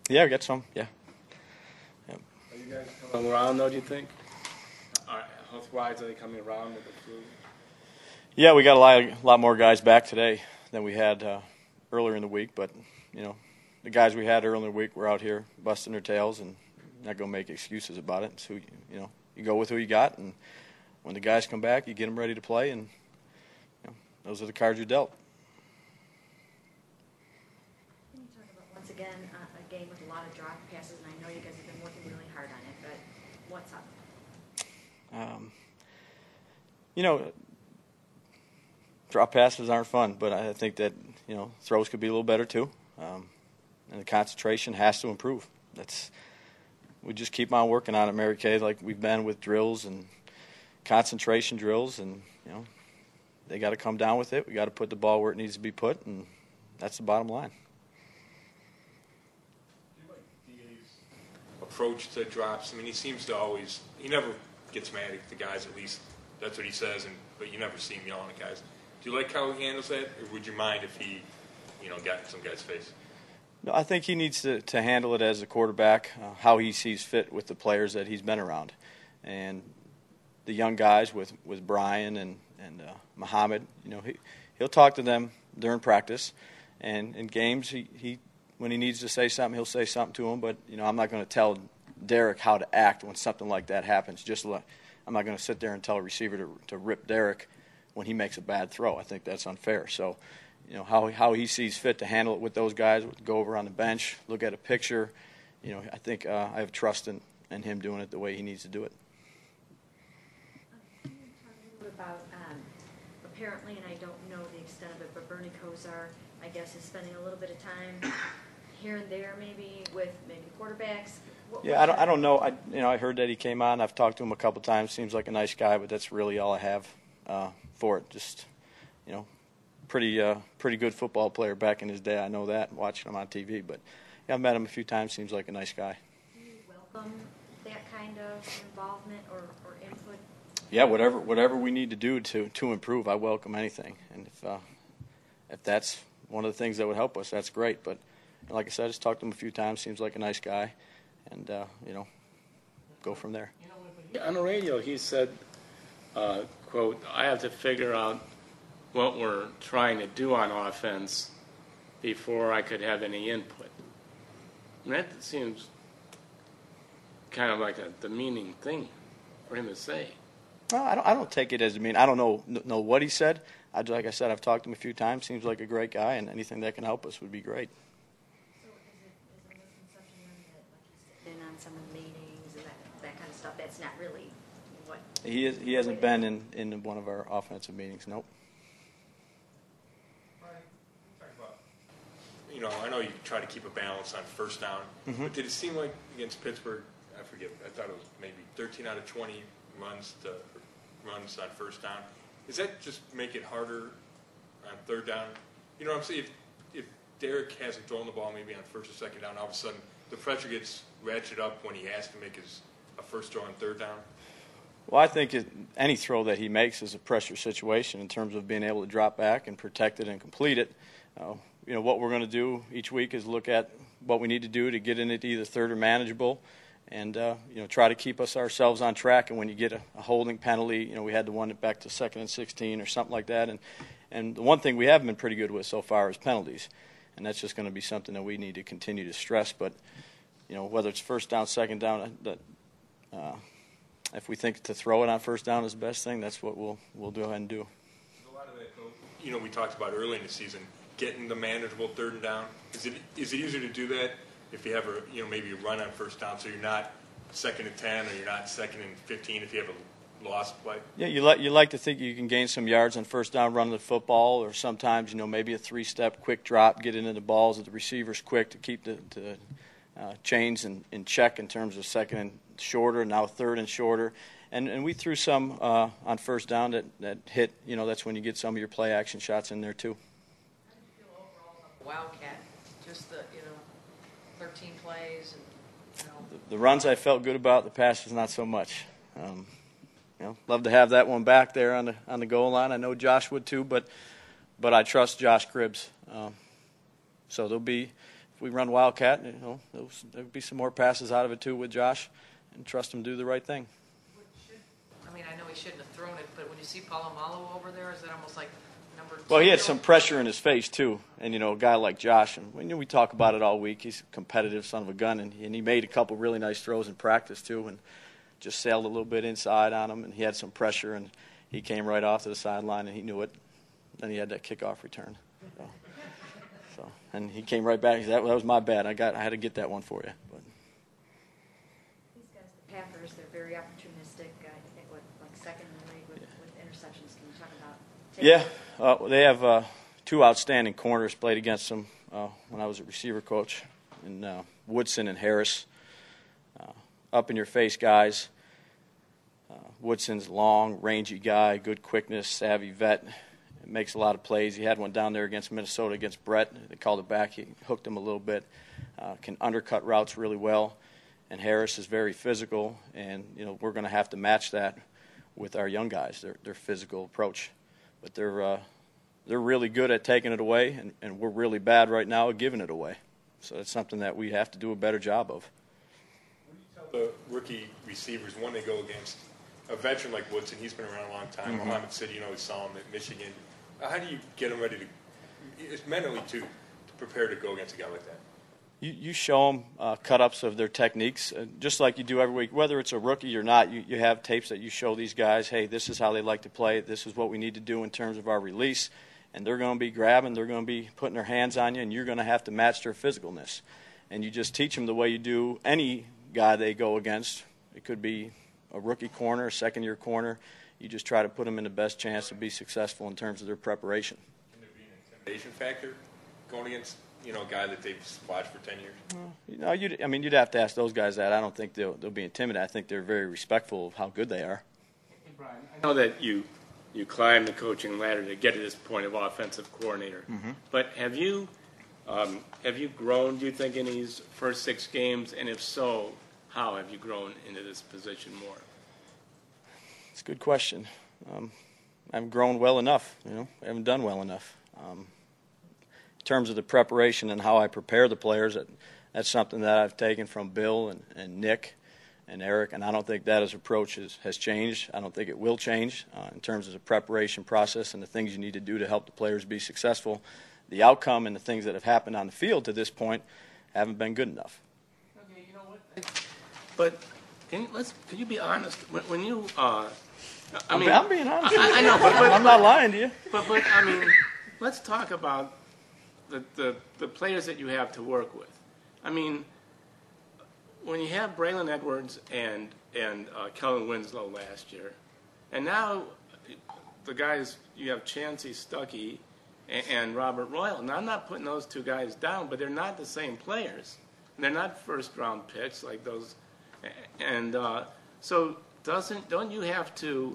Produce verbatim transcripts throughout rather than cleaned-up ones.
Yeah, we got some. Yeah. Yep. Are you guys coming around, though, do you think? Health-wise, are they coming around with the flu? Yeah, we got a lot, a lot more guys back today than we had uh, earlier in the week. But, you know, the guys we had earlier in the week were out here busting their tails and not going to make excuses about it. So, you know, you go with who you got, and when the guys come back, you get them ready to play, and you know, those are the cards you're dealt. Can you talk about, once again, uh, a game with a lot of drop passes, and I know you guys have been working really hard on it, but what's up? Um, you know, drop passes aren't fun, but I think that, you know, throws could be a little better too, um, and the concentration has to improve. That's we just keep on working on it, Mary Kay, like we've been with drills and concentration drills, and you know, they got to come down with it. We got to put the ball where it needs to be put, and that's the bottom line. Do you like D A's approach to drops? I mean, he seems to always he never gets mad at the guys. At least that's what he says, and but you never see him yelling at guys. Do you like how he handles that, or would you mind if he, you know, got in some guy's face? No, I think he needs to, to handle it as a quarterback, uh, how he sees fit with the players that he's been around. And the young guys with, with Brian and, and uh, Muhammad, you know, he, he'll talk to them during practice. And in games, he, he when he needs to say something, he'll say something to them. But, you know, I'm not going to tell Derek how to act when something like that happens. Just like, I'm not going to sit there and tell a receiver to, to rip Derek when he makes a bad throw. I think that's unfair. So, you know, how how he sees fit to handle it with those guys, go over on the bench, look at a picture. You know, I think uh, I have trust in, in him doing it the way he needs to do it. Can you talk a little bit about, um, apparently, and I don't know the extent of it, but Bernie Kosar, I guess, is spending a little bit of time here and there maybe with maybe quarterbacks? What, Yeah, I don't I don't know. I you know I heard that he came on. I've talked to him a couple times. Seems like a nice guy, but that's really all I have uh, for it. Just, you know, pretty uh, pretty good football player back in his day. I know that, watching him on T V. But yeah, I've met him a few times. Seems like a nice guy. Do you welcome that kind of involvement or, or input? Yeah, whatever whatever we need to do to, to improve, I welcome anything. And if uh, if that's one of the things that would help us, that's great. But like I said, I just talked to him a few times. Seems like a nice guy, and uh, you know, go from there. On the radio, he said, uh, quote, I have to figure out what we're trying to do on offense before I could have any input. And that seems kind of like a demeaning thing for him to say. Well, I don't, I don't take it as a mean. I don't know know what he said. I, like I said, I've talked to him a few times. Seems like a great guy, and anything that can help us would be great. So is it, is it a misconception then that like he's sitting in on some of the meetings and that, that kind of stuff, that's not really what? He is, he hasn't been in, in one of our offensive meetings. Nope. You know, I know you try to keep a balance on first down, Mm-hmm. but did it seem like against Pittsburgh? I forget. I thought it was maybe thirteen out of twenty runs to runs on first down. Does that just make it harder on third down? You know what I'm saying? If, if Derek hasn't thrown the ball maybe on first or second down, all of a sudden the pressure gets ratcheted up when he has to make his a first throw on third down. Well, I think it, any throw that he makes is a pressure situation in terms of being able to drop back and protect it and complete it. Uh, you know, what we're going to do each week is look at what we need to do to get in it either third or manageable, and uh, you know, try to keep us ourselves on track. And when you get a, a holding penalty, you know, we had the one back to second and sixteen or something like that. And and the one thing we haven't been pretty good with so far is penalties, and that's just going to be something that we need to continue to stress. But you know, whether it's first down, second down, that uh, if we think to throw it on first down is the best thing, that's what we'll we'll go ahead and do. A lot of that, you know, we talked about early in the season, getting the manageable third and down. Is it is it easier to do that if you have a you know maybe a run on first down, so you're not second and ten or you're not second and fifteen if you have a lost play? Yeah, you like you like to think you can gain some yards on first down running the football, or sometimes you know maybe a three-step quick drop, get into the balls that the receiver's quick to keep the, the uh, chains in, in check in terms of second and shorter, now third and shorter. And and we threw some uh, on first down that, that hit. You know, that's when you get some of your play action shots in there too. How do you feel overall about the Wildcat? Just the, you know, thirteen plays and, you know. The, the runs I felt good about, the passes not so much. Um, you know, love to have that one back there on the on the goal line. I know Josh would too, but but I trust Josh Cribbs. Um, so there'll be, we run Wildcat, you know, there'll, there'll be some more passes out of it too with Josh, and trust him to do the right thing. I mean, I know he shouldn't have thrown it, but when you see Palomalo over there, is that almost like number two? Well, he had some pressure in his face too, and you know, a guy like Josh, and we, you know, we talk about it all week. He's a competitive son of a gun, and, and he made a couple really nice throws in practice too, and just sailed a little bit inside on him, and he had some pressure, and he came right off to the sideline, and he knew it. Then he had that kickoff return. So, so and he came right back. He said, that, that was my bad. I got, I had to get that one for you. But These guys, the Packers, they're very opportunistic. Uh, I think what, like second in the league with, Yeah. with interceptions. Can you talk about? taking- yeah, uh, they have uh, two outstanding corners. Played against them uh, when I was a receiver coach, in uh, Woodson and Harris. Uh, up in your face guys. Uh, Woodson's long, rangy guy, good quickness, savvy vet. Makes a lot of plays. He had one down there against Minnesota against Brett. They called it back. He hooked him a little bit. Uh, can undercut routes really well. And Harris is very physical, and you know we're going to have to match that with our young guys. Their their physical approach, but they're uh, they're really good at taking it away, and, and we're really bad right now at giving it away. So it's something that we have to do a better job of. The rookie receivers, when they go against a veteran like Woodson, he's been around a long time. Mhm. Muhammad City, you know, we saw him at Michigan. Uh, How do you get them ready to, it's mentally too, to prepare to go against a guy like that? You, you show them uh, cut-ups of their techniques, uh, just like you do every week. Whether it's a rookie or not, you, you have tapes that you show these guys, hey, this is how they like to play. This is what we need to do in terms of our release. And they're going to be grabbing, they're going to be putting their hands on you, and you're going to have to match their physicalness. And you just teach them the way you do any guy they go against. It could be a rookie corner, a second-year corner. You just try to put them in the best chance to be successful in terms of their preparation. Can there be an intimidation factor going against, you know, a guy that they've watched for ten years? You know, you'd, I mean, you'd have to ask those guys that. I don't think they'll, they'll be intimidated. I think they're very respectful of how good they are. I know that you you climbed the coaching ladder to get to this point of offensive coordinator, but have you um, have you grown? Do you think in these first six games, and if so, how have you grown into this position more? It's a good question. Um, I haven't grown well enough. You know, I haven't done well enough. Um, in terms of the preparation and how I prepare the players, that, that's something that I've taken from Bill and, and Nick and Eric, and I don't think that his approach is, has changed. I don't think it will change uh, in terms of the preparation process and the things you need to do to help the players be successful. The outcome and the things that have happened on the field to this point haven't been good enough. Okay, you know what? But can you, let's can you be honest? When, when you, uh, I mean, I'm being honest. I, I know, but, but I'm not lying to you. But, but I mean, let's talk about the, the, the players that you have to work with. I mean, when you have Braylon Edwards and, and uh, Kellen Winslow last year, and now the guys, you have Chancey Stuckey and, and Robert Royal. Now, I'm not putting those two guys down, but they're not the same players. They're not first-round picks like those. And uh, so doesn't don't you have to,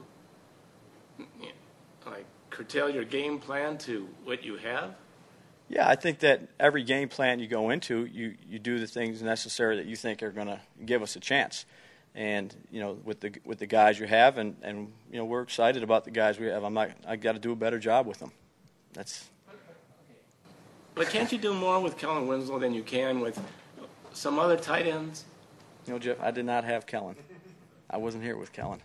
like, curtail your game plan to what you have? Yeah, I think that every game plan you go into, you, you do the things necessary that you think are going to give us a chance. And, you know, with the with the guys you have, and, and you know, we're excited about the guys we have. I'm not, I got to do a better job with them. That's. But can't you do more with Kellen Winslow than you can with some other tight ends? You know, Jeff, I did not have Kellen. I wasn't here with Kellen.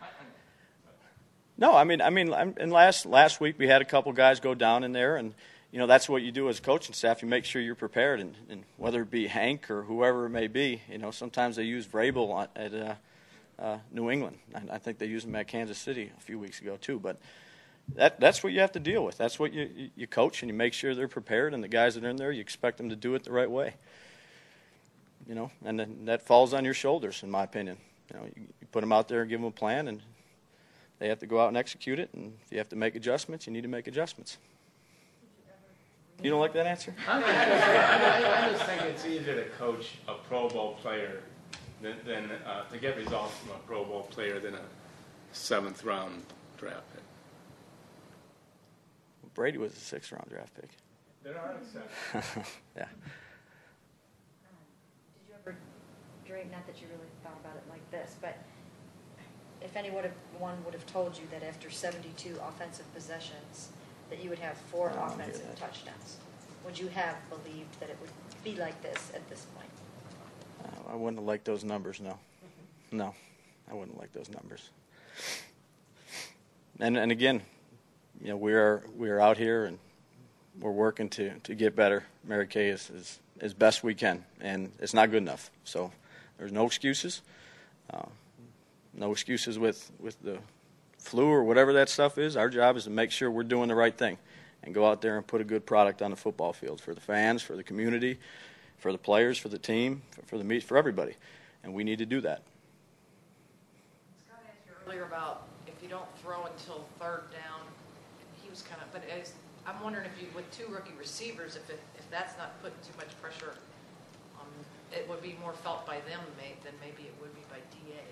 No, I mean, I mean, and last last week we had a couple guys go down in there, and you know that's what you do as a coaching staff. You make sure you're prepared, and, and whether it be Hank or whoever it may be, you know, sometimes they use Vrabel at uh, uh, New England. I, I think they used him at Kansas City a few weeks ago too. But that that's what you have to deal with. That's what you you, you coach, and you make sure they're prepared, and the guys that are in there, you expect them to do it the right way. You know, and then that falls on your shoulders, in my opinion. You know, you, you put them out there and give them a plan, and they have to go out and execute it. And if you have to make adjustments, you need to make adjustments. You don't like that answer? I, I, I just think it's easier to coach a Pro Bowl player than, than uh, to get results from a Pro Bowl player than a seventh round draft pick. Brady was a sixth round draft pick. There are exceptions. Yeah. Did you ever dream, not that you really thought about it like this, but if any would have, one would have told you that after seventy-two offensive possessions, that you would have four I don't hear offensive that. touchdowns? would you have believed that it would be like this at this point? Uh, I wouldn't have liked those numbers, no. No, I wouldn't like those numbers. And and again, you know, we are we are out here and we're working to, to get better. Mary Kay is, is as best we can, and it's not good enough. So there's no excuses. Uh, no excuses with, with the flu or whatever that stuff is. Our job is to make sure we're doing the right thing and go out there and put a good product on the football field for the fans, for the community, for the players, for the team, for, for the meet, for everybody. And we need to do that. Scott asked you earlier about if you don't throw until third down, he was kind of, but as, I'm wondering if you, with two rookie receivers, if it, if that's not putting too much pressure, um, it would be more felt by them may, than maybe it would be by D A.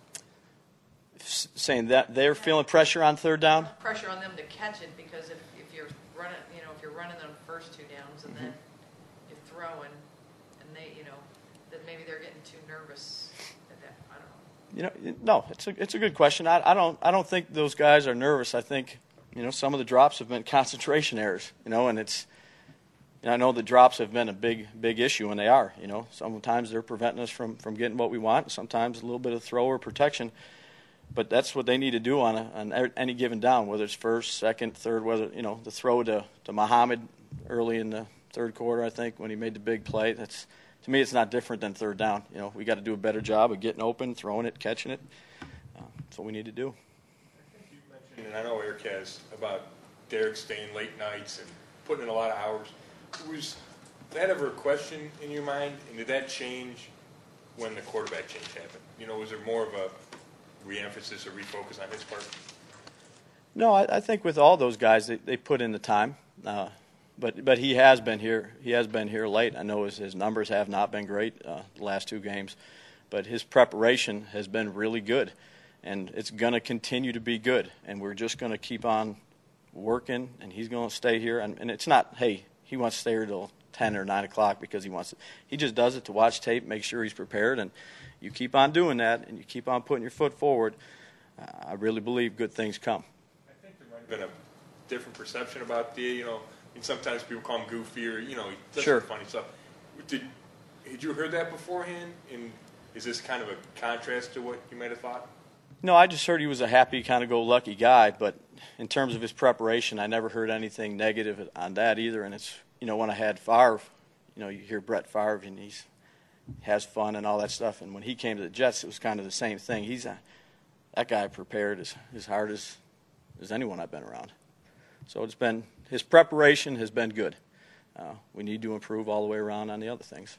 S- saying that they're feeling pressure on third down? Pressure on them to catch it, because if, if you're running, you know, if you're running them first two downs and Mm-hmm. then you're throwing, and they, you know, then maybe they're getting too nervous at that. I don't know. You know, no, it's a it's a good question. I, I don't I don't think those guys are nervous. I think, you know, some of the drops have been concentration errors. You know, and it's, you know, I know the drops have been a big big issue, and they are. You know, sometimes they're preventing us from, from getting what we want. Sometimes a little bit of throw or protection, but that's what they need to do on a, on any given down, whether it's first, second, third. Whether, you know, the throw to to Muhammad early in the third quarter, I think, when he made the big play. That's, to me, it's not different than third down. You know, we got to do a better job of getting open, throwing it, catching it. Uh, that's what we need to do. And I know Eric has about Derek staying late nights and putting in a lot of hours. Was that ever a question in your mind? And did that change when the quarterback change happened? You know, was there more of a re-emphasis or refocus on his part? No, I, I think with all those guys, they, they put in the time. Uh, but but he has been here. He has been here late. I know his, his numbers have not been great uh, the last two games, but his preparation has been really good, and it's going to continue to be good. And we're just going to keep on working, and he's going to stay here. And, and it's not, hey, he wants to stay here till ten or nine o'clock because he wants to. He just does it to watch tape, make sure he's prepared, and you keep on doing that, and you keep on putting your foot forward. Uh, I really believe good things come. I think there might have been a different perception about D A, you know. I mean, sometimes people call him goofy or, you know, he does Sure. some funny stuff. Did, had you heard that beforehand? And is this kind of a contrast to what you might have thought? No, I just heard he was a happy, kind of go lucky guy, but in terms of his preparation, I never heard anything negative on that either. And it's, you know, when I had Favre, you know, you hear Brett Favre and he's has fun and all that stuff. And when he came to the Jets, it was kind of the same thing. He's a, that guy prepared as, as hard as, as anyone I've been around. So it's been, his preparation has been good. Uh, we need to improve all the way around on the other things.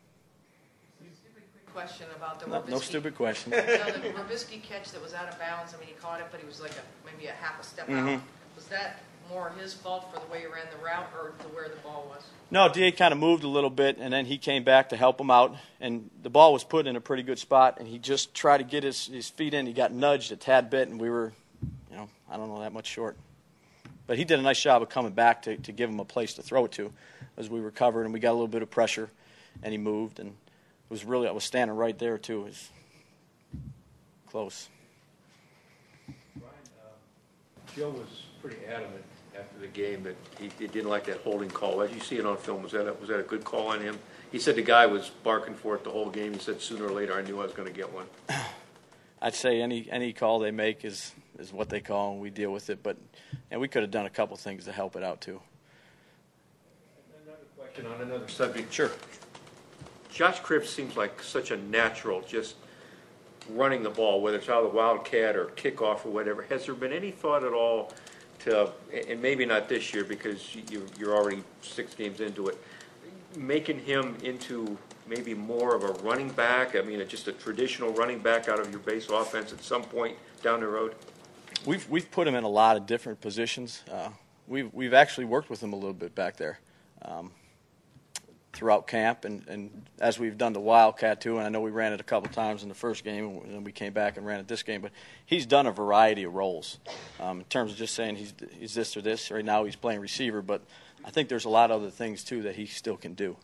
Question about the No, Robisky. no stupid question. No, the Robisky catch that was out of bounds. I mean, he caught it, but he was like a, maybe a half a step Mhm. out. Was that more his fault for the way he ran the route, or to where the ball was? No, D A kind of moved a little bit, and then he came back to help him out. And the ball was put in a pretty good spot, and he just tried to get his, his feet in. He got nudged a tad bit, and we were, you know, I don't know, that much short. But he did a nice job of coming back to, to give him a place to throw it to as we recovered, and we got a little bit of pressure, and he moved. And it was really, I was standing right there, too. It was close. Brian, uh, Joe was pretty adamant after the game that he, he didn't like that holding call. As you see it on film, was that a, was that a good call on him? He said the guy was barking for it the whole game. He said sooner or later I knew I was going to get one. I'd say any any call they make is, is what they call, and we deal with it. But and we could have done a couple things to help it out, too. Another question on another subject. Sure. Josh Cripps seems like such a natural just running the ball, whether it's out of the Wildcat or kickoff or whatever. Has there been any thought at all to, and maybe not this year because you, you're already six games into it, making him into maybe more of a running back? I mean, just a traditional running back out of your base offense at some point down the road? We've we've put him in a lot of different positions. Uh, we've we've actually worked with him a little bit back there um, throughout camp, and, and as we've done the Wildcat too. And I know we ran it a couple times in the first game, and then we came back and ran it this game. But he's done a variety of roles um, in terms of just saying he's he's this or this. Right now he's playing receiver, but I think there's a lot of other things too that he still can do.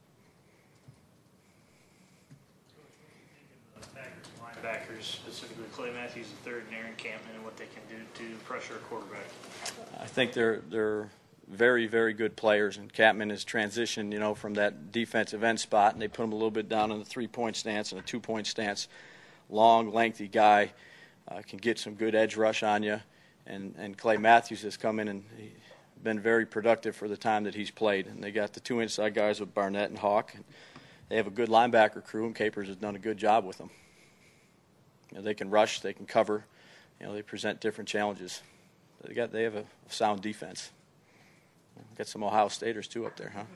Linebackers, specifically Clay Matthews the third and Aaron Campman, and what they can do to pressure a quarterback. I think they're they're very, very good players, and Catman has transitioned, you know, from that defensive end spot, and they put him a little bit down in the three-point stance and a two-point stance. Long, lengthy guy, uh, can get some good edge rush on you, and, and Clay Matthews has come in and he, been very productive for the time that he's played. And they got the two inside guys with Barnett and Hawk. And they have a good linebacker crew, and Capers has done a good job with them. You know, they can rush, they can cover. You know, they present different challenges. They got they have a sound defense. Got some Ohio Staters too up there, huh?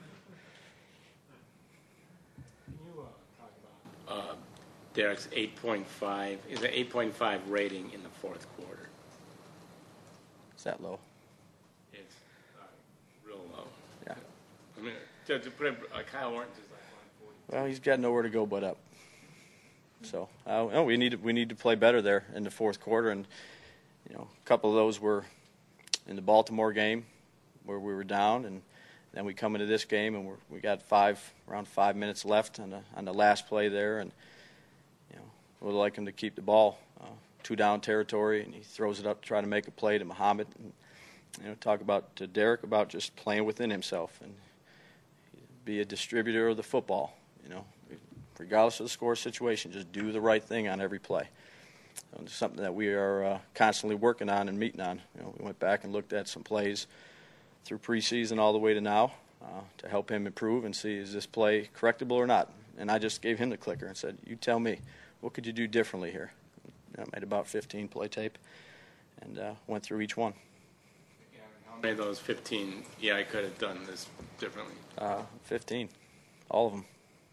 Can you uh, talk about uh, Derek's eight point five? Is an eight point five rating in the fourth quarter? Is that low? It's uh, real low. Yeah. I mean, to, to put it, uh, Kyle Orton's is like one forty. Well, he's got nowhere to go but up. So, uh, no, we need to, we need to play better there in the fourth quarter, and you know, a couple of those were in the Baltimore game where we were down, and then we come into this game and we're, we got five around five minutes left on the on the last play there, and you know, we'd like him to keep the ball uh, two down territory, and he throws it up to try to make a play to Muhammad. And, you know, talk about to Derek about just playing within himself and be a distributor of the football. You know, regardless of the score situation, just do the right thing on every play. And it's something that we are uh, constantly working on and meeting on. You know, we went back and looked at some plays through preseason all the way to now uh, to help him improve and see, is this play correctable or not? And I just gave him the clicker and said, you tell me, what could you do differently here? I made about fifteen play tape and uh, went through each one. Yeah, how many of those fifteen, yeah, I could have done this differently? Uh, fifteen, all of them.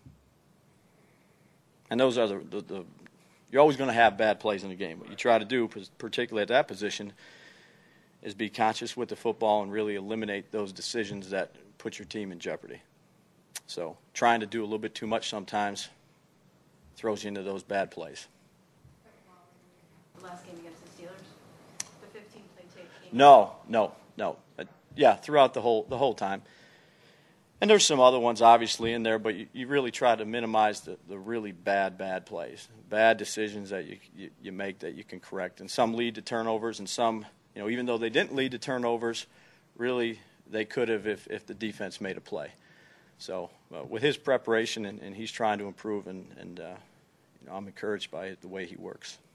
And those are the, the, the you're always going to have bad plays in the game. What you try to do, particularly at that position, is be conscious with the football and really eliminate those decisions that put your team in jeopardy. So trying to do a little bit too much sometimes throws you into those bad plays. The last game against the Steelers, the fifteen play tape came. No, no, no. Uh, yeah, throughout the whole the whole time. And there's some other ones obviously in there, but you, you really try to minimize the, the really bad, bad plays, bad decisions that you, you you make that you can correct. And some lead to turnovers, and some, you know, even though they didn't lead to turnovers, really they could have if, if the defense made a play. So uh, with his preparation, and, and he's trying to improve, and, and uh, you know, I'm encouraged by the way he works.